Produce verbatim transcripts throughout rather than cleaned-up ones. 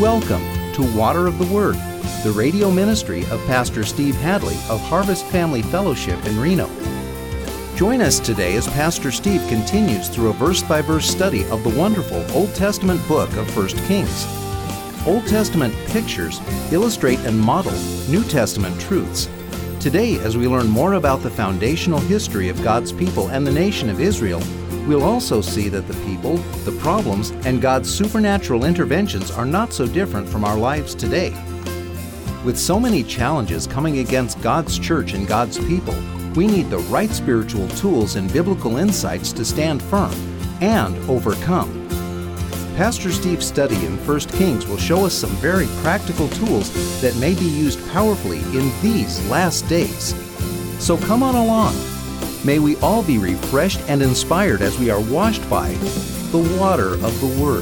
Welcome to Water of the Word, the radio ministry of Pastor Steve Hadley of Harvest Family Fellowship in Reno. Join us today as Pastor Steve continues through a verse-by-verse study of the wonderful Old Testament book of First Kings. Old Testament pictures illustrate and model New Testament truths. Today, as we learn more about the foundational history of God's people and the nation of Israel, we'll also see that the people, the problems, and God's supernatural interventions are not so different from our lives today. With so many challenges coming against God's church and God's people, we need the right spiritual tools and biblical insights to stand firm and overcome. Pastor Steve's study in First Kings will show us some very practical tools that may be used powerfully in these last days. So come on along. May we all be refreshed and inspired as we are washed by the water of the Word.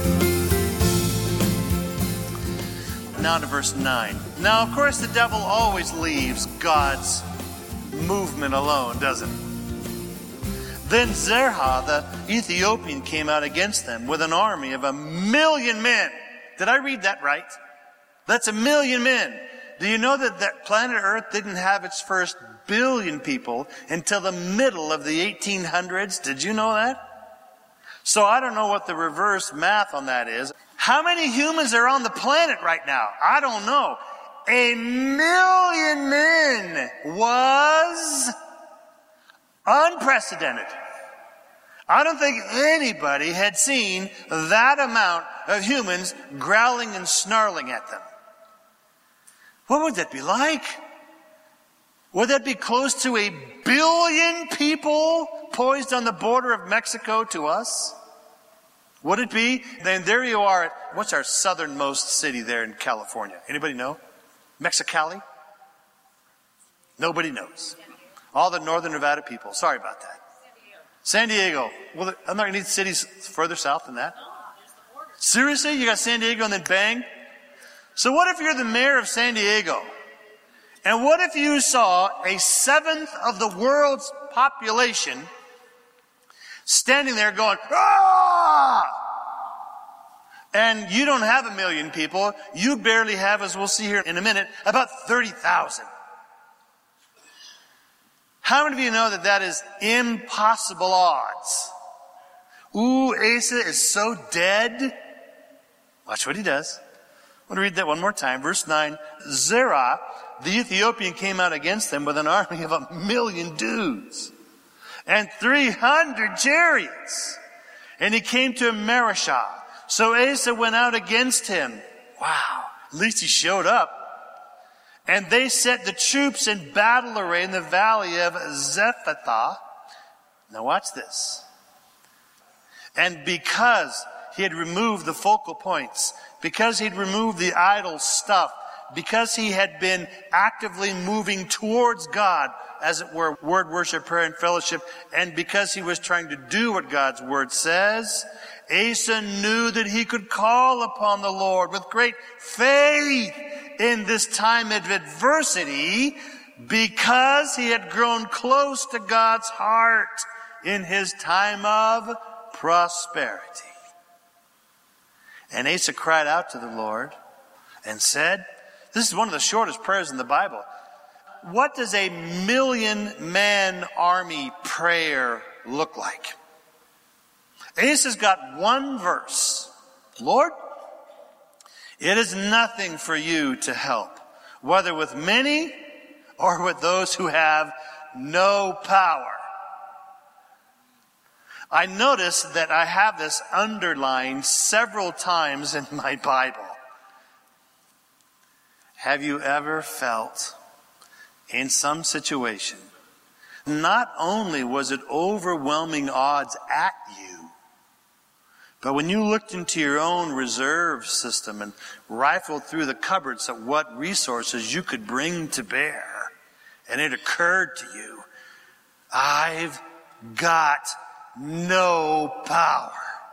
Now to verse nine. Now, of course, the devil always leaves God's movement alone, doesn't he? Then Zerah, the Ethiopian, came out against them with an army of a million men. Did I read that right? That's a million men. Do you know that, that planet Earth didn't have its first billion people until the middle of the eighteen hundreds? Did you know that? So I don't know what the reverse math on that is. How many humans are on the planet right now? I don't know. A million men was unprecedented. I don't think anybody had seen that amount of humans growling and snarling at them. What would that be like? Would that be close to a billion people poised on the border of Mexico to us? Would it be? Then there you are at, what's our southernmost city there in California? Anybody know? Mexicali? Nobody knows. All the northern Nevada people. Sorry about that. San Diego. Well, I'm not going to need cities further south than that. Seriously? You got San Diego and then bang? So what if you're the mayor of San Diego? And what if you saw a seventh of the world's population standing there going, ah! And you don't have a million people. You barely have, as we'll see here in a minute, about thirty thousand. How many of you know that that is impossible odds? Ooh, Asa is so dead. Watch what he does. I'm going to read that one more time. Verse nine. Zerah, the Ethiopian, came out against them with an army of a million dudes and three hundred chariots. And he came to Marishah. So Asa went out against him. Wow. At least he showed up. And they set the troops in battle array in the valley of Zephathah. Now watch this. And because he had removed the focal points, because he'd removed the idol stuff, because he had been actively moving towards God, as it were, word, worship, prayer, and fellowship, and because he was trying to do what God's word says, Asa knew that he could call upon the Lord with great faith in this time of adversity because he had grown close to God's heart in his time of prosperity. And Asa cried out to the Lord and said, this is one of the shortest prayers in the Bible. What does a million man army prayer look like? Asa's got one verse. Lord, it is nothing for you to help, whether with many or with those who have no power. I notice that I have this underlined several times in my Bible. Have you ever felt in some situation, not only was it overwhelming odds at you, but when you looked into your own reserve system and rifled through the cupboards at what resources you could bring to bear, and it occurred to you, I've got no power.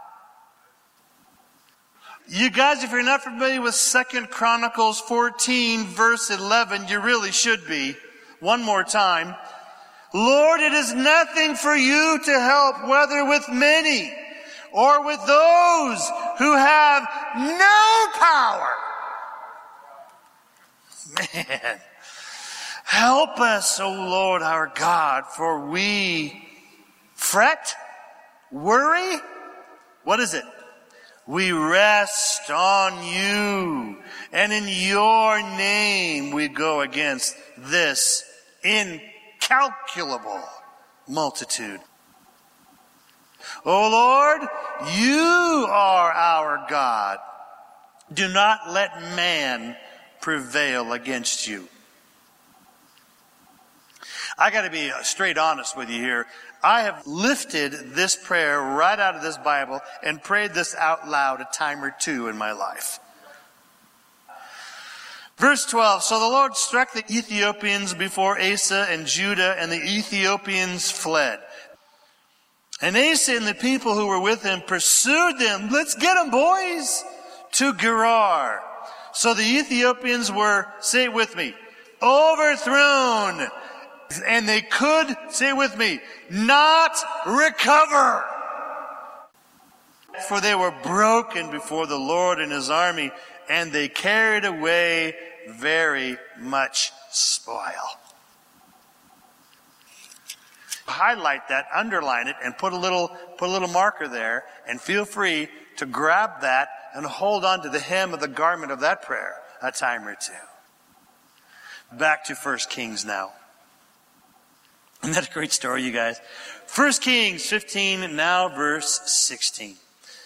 You guys, if you're not familiar with Second Chronicles fourteen, verse eleven, you really should be. One more time. Lord, it is nothing for you to help, whether with many or with those who have no power. Man, help us, O Lord our God, for we fret, worry. What is it? We rest on you, and in your name we go against this incalculable multitude. O Lord, you are our God. Do not let man prevail against you. I got to be straight honest with you here. I have lifted this prayer right out of this Bible and prayed this out loud a time or two in my life. Verse twelve, so the Lord struck the Ethiopians before Asa and Judah, and the Ethiopians fled. And Asa and the people who were with him pursued them. Let's get them, boys, to Gerar. So the Ethiopians were, say it with me, overthrown. And they could, say it with me, not recover. For they were broken before the Lord and his army, and they carried away very much spoil. Highlight that, underline it, and put a little, put a little marker there, and feel free to grab that and hold on to the hem of the garment of that prayer a time or two. Back to First Kings now. Isn't that a great story, you guys? First Kings fifteen, now verse sixteen.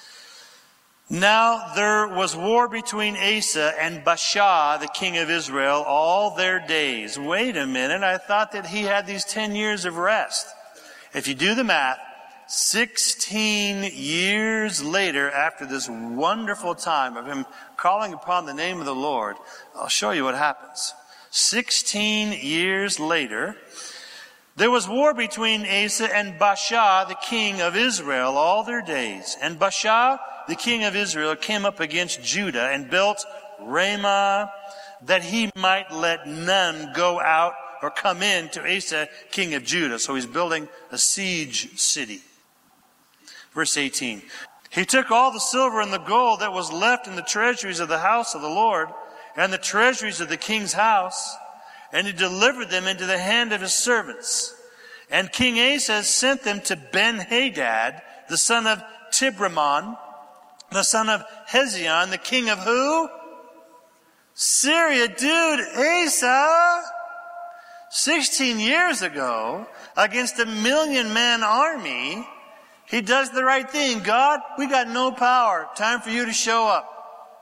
Now there was war between Asa and Baasha, the king of Israel, all their days. Wait a minute, I thought that he had these ten years of rest. If you do the math, sixteen years later, after this wonderful time of him calling upon the name of the Lord, I'll show you what happens. Sixteen years later, there was war between Asa and Baasha, the king of Israel, all their days. And Baasha, the king of Israel, came up against Judah and built Ramah, that he might let none go out or come in to Asa, king of Judah. So he's building a siege city. Verse eighteen. He took all the silver and the gold that was left in the treasuries of the house of the Lord and the treasuries of the king's house, and he delivered them into the hand of his servants. And King Asa sent them to Ben-Hadad, the son of Tibramon, the son of Hezion, the king of who? Syria. Dude, Asa, sixteen years ago, against a million man army, he does the right thing. God, we got no power. Time for you to show up.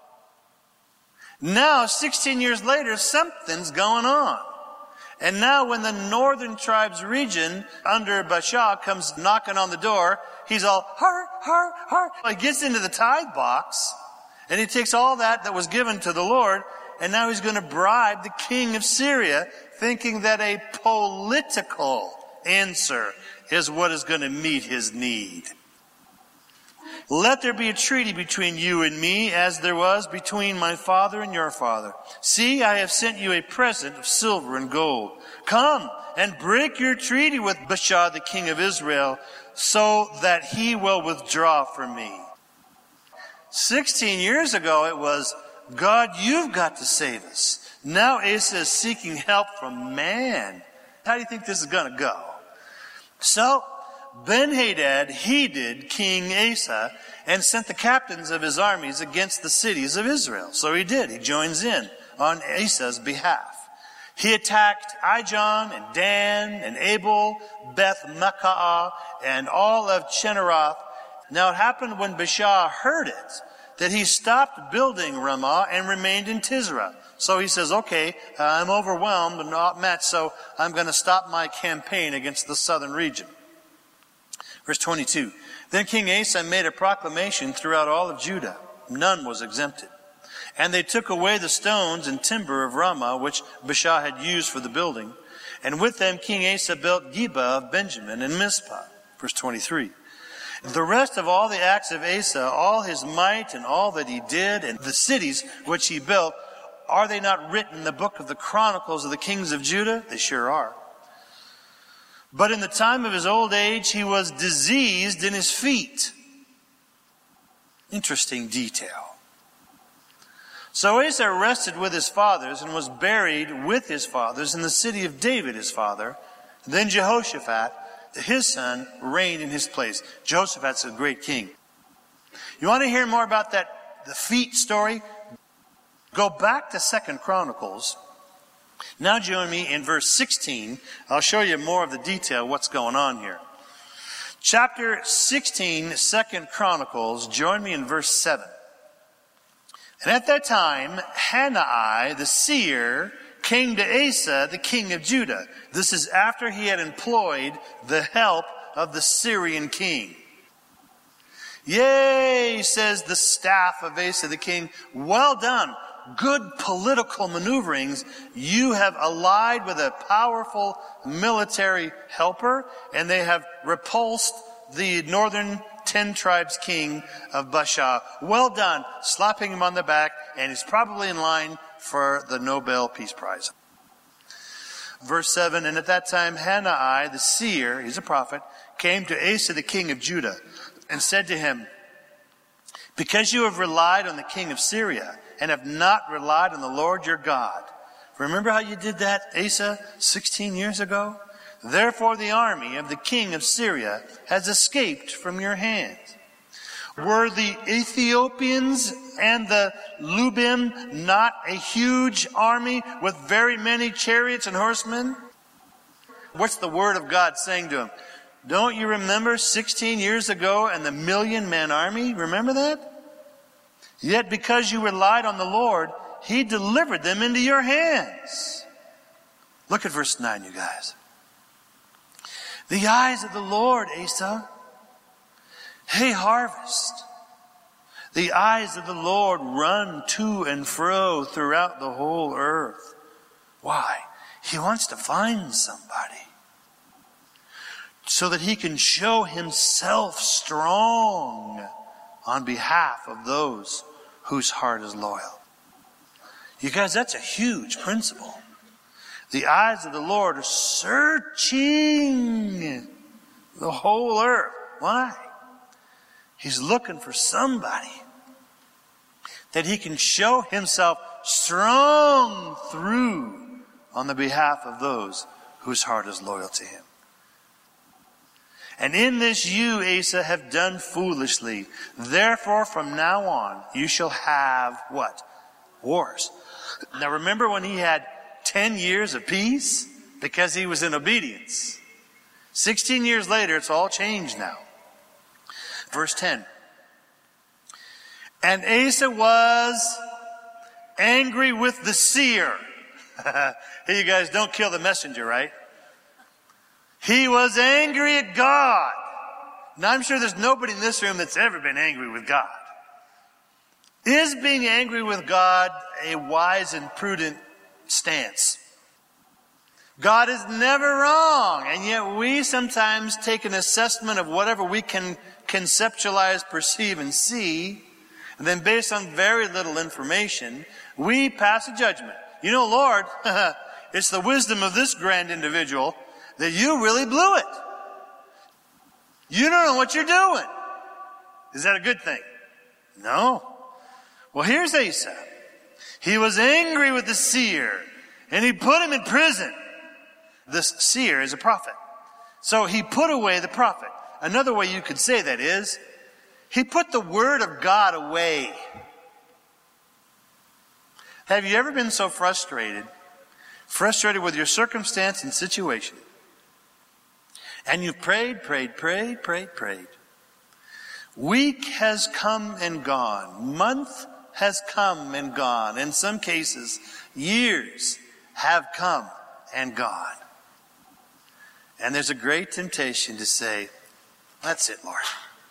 Now, sixteen years later, something's going on. And now when the northern tribes region under Baasha comes knocking on the door, he's all, har, har, har. He gets into the tithe box, and he takes all that that was given to the Lord, and now he's going to bribe the king of Syria, thinking that a political answer is what is going to meet his need. Let there be a treaty between you and me, as there was between my father and your father. See, I have sent you a present of silver and gold. Come and break your treaty with Baasha, the king of Israel, so that he will withdraw from me. Sixteen years ago it was, God, you've got to save us. Now Asa is seeking help from man. How do you think this is going to go? So, Ben-Hadad heeded King Asa and sent the captains of his armies against the cities of Israel. So he did. He joins in on Asa's behalf. He attacked Ijon and Dan and Abel, Beth-Makkah, and all of Chenerath. Now it happened when Baasha heard it that he stopped building Ramah and remained in Tisra. So he says, okay, uh, I'm overwhelmed and not met, so I'm going to stop my campaign against the southern region. Verse twenty-two. Then King Asa made a proclamation throughout all of Judah. None was exempted. And they took away the stones and timber of Ramah, which Baasha had used for the building. And with them King Asa built Geba of Benjamin and Mizpah. Verse twenty-three. The rest of all the acts of Asa, all his might and all that he did, and the cities which he built, are they not written in the book of the Chronicles of the kings of Judah? They sure are. But in the time of his old age, he was diseased in his feet. Interesting detail. So Asa rested with his fathers and was buried with his fathers in the city of David his father. Then Jehoshaphat, his son, reigned in his place. Jehoshaphat's a great king. You want to hear more about that, the feet story? Go back to Second Chronicles. Now join me in verse sixteen. I'll show you more of the detail of what's going on here. Chapter sixteen, Second Chronicles. Join me in verse seven. And at that time, Hanai, the seer, came to Asa, the king of Judah. This is after he had employed the help of the Syrian king. Yea, says the staff of Asa the king, well done. Good political maneuverings. You have allied with a powerful military helper, and they have repulsed the northern ten tribes king of Bashan. Well done, slapping him on the back, and he's probably in line for the Nobel Peace Prize. Verse seven, and at that time Hanai, the seer, he's a prophet, came to Asa the king of Judah, and said to him, because you have relied on the king of Syria, and have not relied on the Lord your God. Remember how you did that, Asa, sixteen years ago? Therefore the army of the king of Syria has escaped from your hands. Were the Ethiopians and the Lubim not a huge army with very many chariots and horsemen? What's the word of God saying to him? Don't you remember sixteen years ago and the million man army? Remember that? Yet because you relied on the Lord, he delivered them into your hands. Look at verse nine, you guys. The eyes of the Lord, Asa, hey, harvest. The eyes of the Lord run to and fro throughout the whole earth. Why? He wants to find somebody so that he can show himself strong on behalf of those whose heart is loyal. You guys, that's a huge principle. The eyes of the Lord are searching the whole earth. Why? He's looking for somebody that he can show himself strong through on the behalf of those whose heart is loyal to him. And in this you, Asa, have done foolishly. Therefore, from now on, you shall have what? Wars. Now remember when he had ten years of peace? Because he was in obedience. Sixteen years later, it's all changed now. Verse ten. And Asa was angry with the seer. Hey, you guys, don't kill the messenger, right? He was angry at God. Now, I'm sure there's nobody in this room that's ever been angry with God. Is being angry with God a wise and prudent stance? God is never wrong, and yet we sometimes take an assessment of whatever we can conceptualize, perceive, and see, and then based on very little information, we pass a judgment. You know, Lord, it's the wisdom of this grand individual that you really blew it. You don't know what you're doing. Is that a good thing? No. Well, here's Asa. He was angry with the seer, and he put him in prison. This seer is a prophet. So he put away the prophet. Another way you could say that is, he put the word of God away. Have you ever been so frustrated, frustrated with your circumstance and situation, and you've prayed, prayed, prayed, prayed, prayed. Week has come and gone. Month has come and gone. In some cases, years have come and gone. And there's a great temptation to say, that's it, Lord.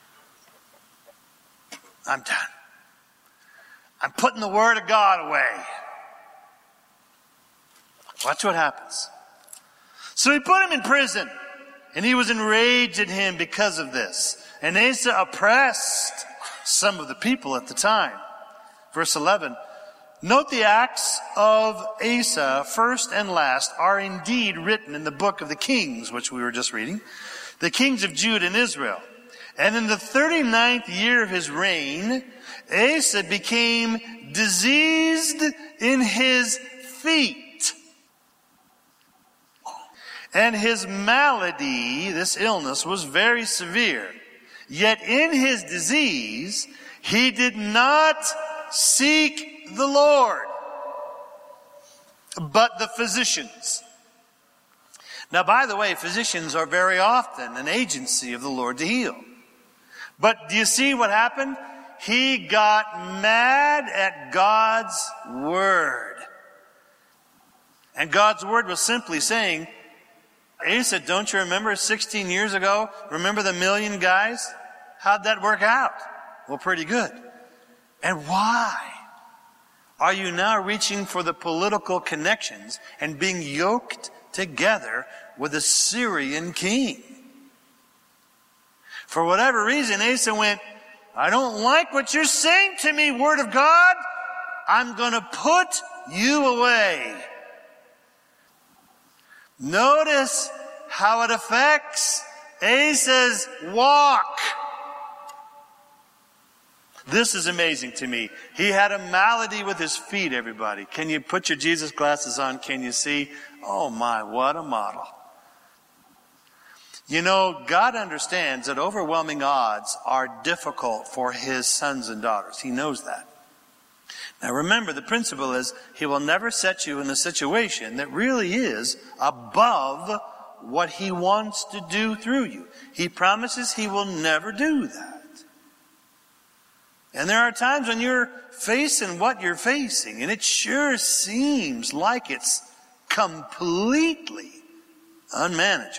I'm done. I'm putting the word of God away. Watch what happens. So he put him in prison. And he was enraged at him because of this. And Asa oppressed some of the people at the time. Verse eleven. Note the acts of Asa, first and last, are indeed written in the book of the Kings, which we were just reading. The kings of Judah and Israel. And in the thirty-ninth year of his reign, Asa became diseased in his feet. And his malady, this illness, was very severe. Yet in his disease, he did not seek the Lord, but the physicians. Now, by the way, physicians are very often an agency of the Lord to heal. But do you see what happened? He got mad at God's word. And God's word was simply saying, Asa, don't you remember sixteen years ago? Remember the million guys? How'd that work out? Well, pretty good. And why are you now reaching for the political connections and being yoked together with a Syrian king? For whatever reason, Asa went, I don't like what you're saying to me, word of God. I'm going to put you away. Notice how it affects Asa's walk. This is amazing to me. He had a malady with his feet, everybody. Can you put your Jesus glasses on? Can you see? Oh my, what a model. You know, God understands that overwhelming odds are difficult for his sons and daughters. He knows that. Now remember, the principle is he will never set you in a situation that really is above what he wants to do through you. He promises he will never do that. And there are times when you're facing what you're facing, and it sure seems like it's completely unmanageable.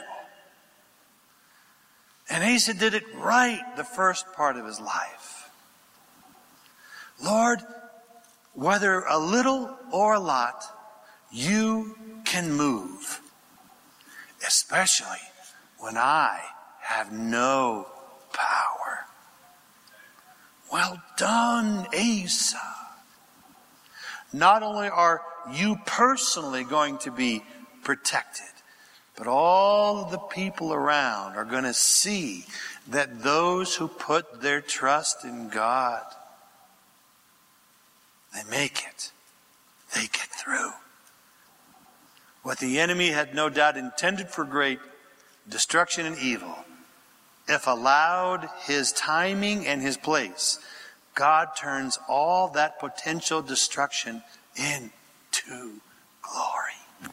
And Asa did it right the first part of his life. Lord, whether a little or a lot, you can move. Especially when I have no power. Well done, Asa. Not only are you personally going to be protected, but all of the people around are going to see that those who put their trust in God, they make it. They get through. What the enemy had no doubt intended for great destruction and evil, if allowed his timing and his place, God turns all that potential destruction into glory.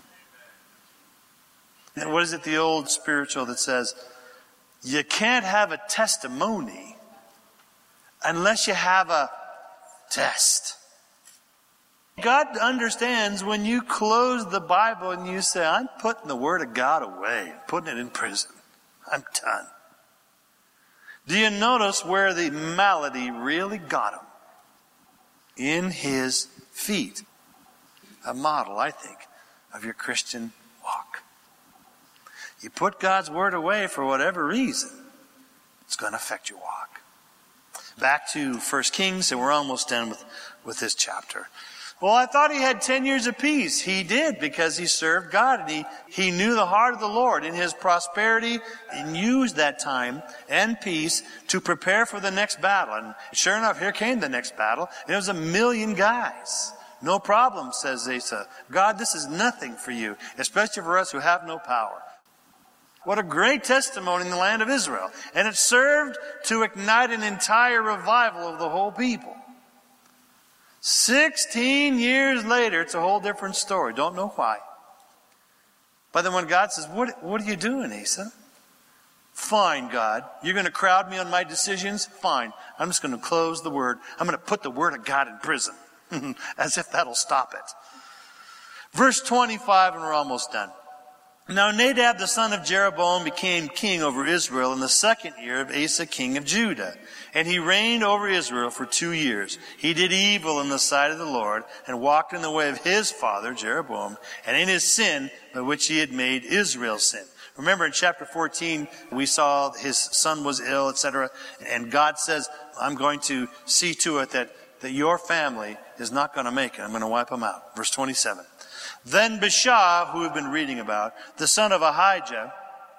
And what is it, the old spiritual that says, you can't have a testimony unless you have a test. God understands when you close the Bible and you say, I'm putting the Word of God away, putting it in prison. I'm done. Do you notice where the malady really got him? In his feet. A model, I think, of your Christian walk. You put God's word away for whatever reason, it's going to affect your walk. Back to First Kings, and we're almost done with, with this chapter. Well, I thought he had ten years of peace. He did, because he served God, and he, he knew the heart of the Lord in his prosperity, and used that time and peace to prepare for the next battle. And sure enough, here came the next battle, and it was a million guys. No problem, says Asa. God, this is nothing for you, especially for us who have no power. What a great testimony in the land of Israel. And it served to ignite an entire revival of the whole people. Sixteen years later, it's a whole different story. Don't know why. But then when God says, what, what are you doing, Asa? Fine, God. You're going to crowd me on my decisions? Fine. I'm just going to close the word. I'm going to put the word of God in prison. As if that'll stop it. Verse twenty-five, and we're almost done. Now Nadab the son of Jeroboam became king over Israel in the second year of Asa king of Judah. And he reigned over Israel for two years. He did evil in the sight of the Lord, and walked in the way of his father Jeroboam, and in his sin by which he had made Israel sin. Remember in chapter fourteen, we saw his son was ill, et cetera. And God says, I'm going to see to it that, that your family is not going to make it. I'm going to wipe them out. Verse twenty-seven. Then Baasha, who we've been reading about, the son of Ahijah,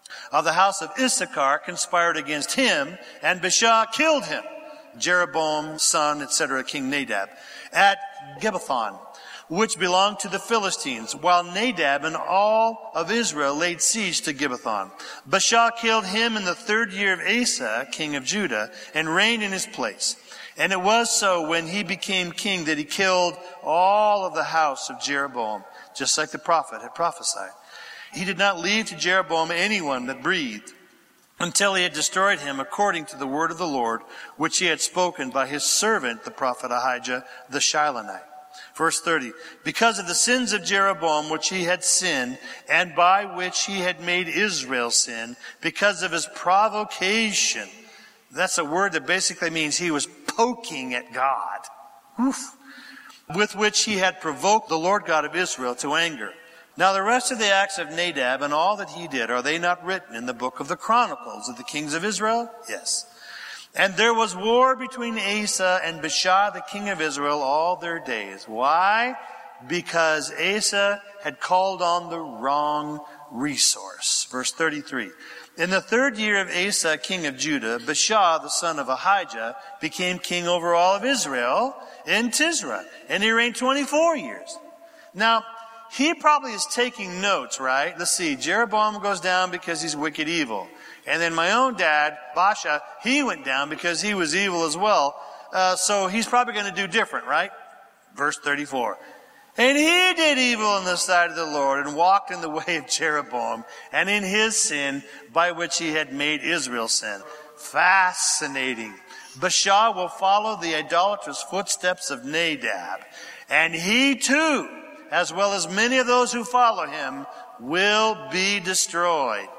of the house of Issachar conspired against him, and Baasha killed him, Jeroboam, son, et cetera, King Nadab, at Gibbethon, which belonged to the Philistines, while Nadab and all of Israel laid siege to Gibbethon. Baasha killed him in the third year of Asa, king of Judah, and reigned in his place. And it was so when he became king that he killed all of the house of Jeroboam, just like the prophet had prophesied. He did not leave to Jeroboam anyone that breathed, until he had destroyed him according to the word of the Lord, which he had spoken by his servant, the prophet Ahijah the Shilonite. Verse thirty, because of the sins of Jeroboam, which he had sinned, and by which he had made Israel sin, because of his provocation. That's a word that basically means he was poking at God. Oof. With which he had provoked the Lord God of Israel to anger. Now the rest of the acts of Nadab and all that he did, are they not written in the book of the Chronicles of the kings of Israel? Yes. And there was war between Asa and Baasha, the king of Israel, all their days. Why? Because Asa had called on the wrong resource. Verse thirty-three. In the third year of Asa, king of Judah, Baasha, the son of Ahijah, became king over all of Israel in Tisra. And he reigned twenty-four years. Now, he probably is taking notes, right? Let's see. Jeroboam goes down because he's wicked evil. And then my own dad, Baasha, he went down because he was evil as well. Uh, so he's probably going to do different, right? Verse thirty-four. And he did evil in the sight of the Lord and walked in the way of Jeroboam and in his sin by which he had made Israel sin. Fascinating. Baasha will follow the idolatrous footsteps of Nadab. And he too, as well as many of those who follow him, will be destroyed.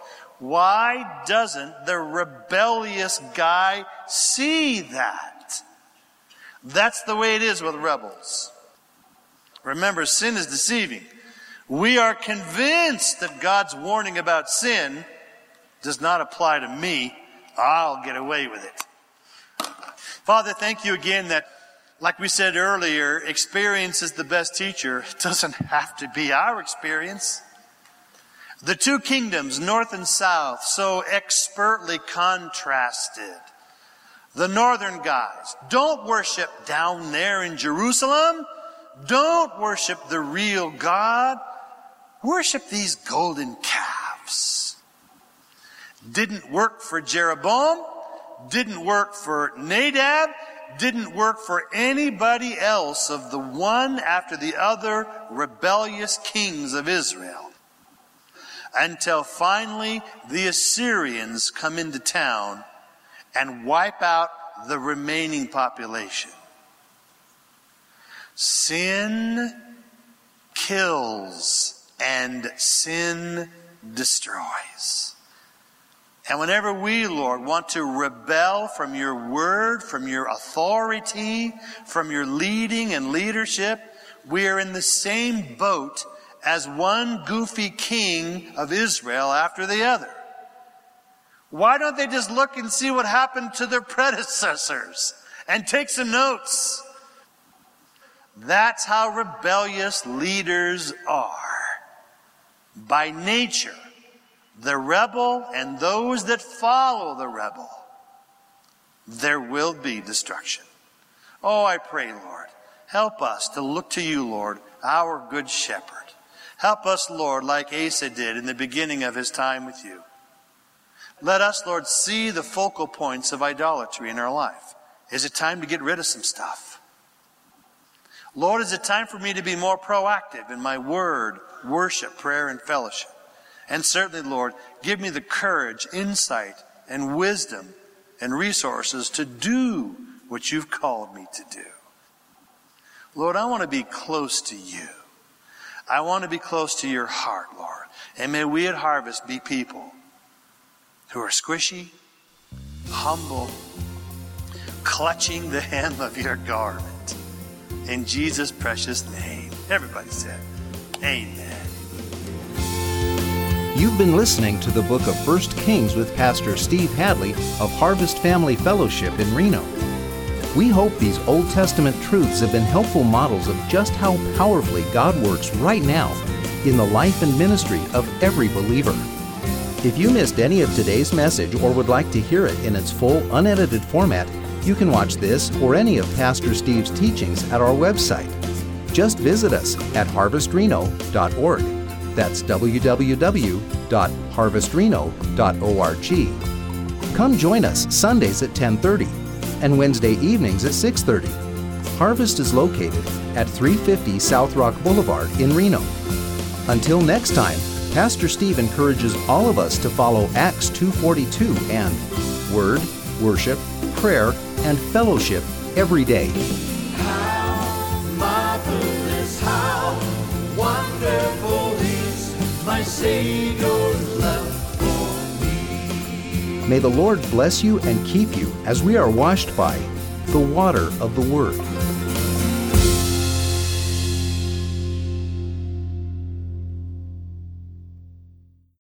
Why doesn't the rebellious guy see that? That's the way it is with rebels. Remember, sin is deceiving. We are convinced that God's warning about sin does not apply to me. I'll get away with it. Father, thank you again that, like we said earlier, experience is the best teacher. It doesn't have to be our experience. The two kingdoms, north and south, so expertly contrasted. The northern guys, don't worship down there in Jerusalem. Don't worship the real God. Worship these golden calves. Didn't work for Jeroboam. Didn't work for Nadab. Didn't work for anybody else of the one after the other rebellious kings of Israel. Until finally the Assyrians come into town and wipe out the remaining population. Sin kills and sin destroys. And whenever we, Lord, want to rebel from your word, from your authority, from your leading and leadership, we are in the same boat as one goofy king of Israel after the other. Why don't they just look and see what happened to their predecessors and take some notes? That's how rebellious leaders are. By nature, the rebel and those that follow the rebel, there will be destruction. Oh, I pray, Lord, help us to look to you, Lord, our good shepherd. Help us, Lord, like Asa did in the beginning of his time with you. Let us, Lord, see the focal points of idolatry in our life. Is it time to get rid of some stuff? Lord, is it time for me to be more proactive in my word, worship, prayer, and fellowship? And certainly, Lord, give me the courage, insight, and wisdom and resources to do what you've called me to do. Lord, I want to be close to you. I want to be close to your heart, Lord. And may we at Harvest be people who are squishy, humble, clutching the hem of your garment. In Jesus' precious name. Everybody said, amen. You've been listening to the book of First Kings with Pastor Steve Hadley of Harvest Family Fellowship in Reno. We hope these Old Testament truths have been helpful models of just how powerfully God works right now in the life and ministry of every believer. If you missed any of today's message or would like to hear it in its full, unedited format, you can watch this or any of Pastor Steve's teachings at our website. Just visit us at harvest reno dot org. That's w w w dot harvest reno dot org. Come join us Sundays at ten thirty and Wednesday evenings at six thirty. Harvest is located at three fifty South Rock Boulevard in Reno. Until next time, Pastor Steve encourages all of us to follow Acts two forty-two and Word, Worship, Prayer, and Fellowship every day. How marvelous, how wonderful is my Savior's love for me. May the Lord bless you and keep you as we are washed by the water of the Word.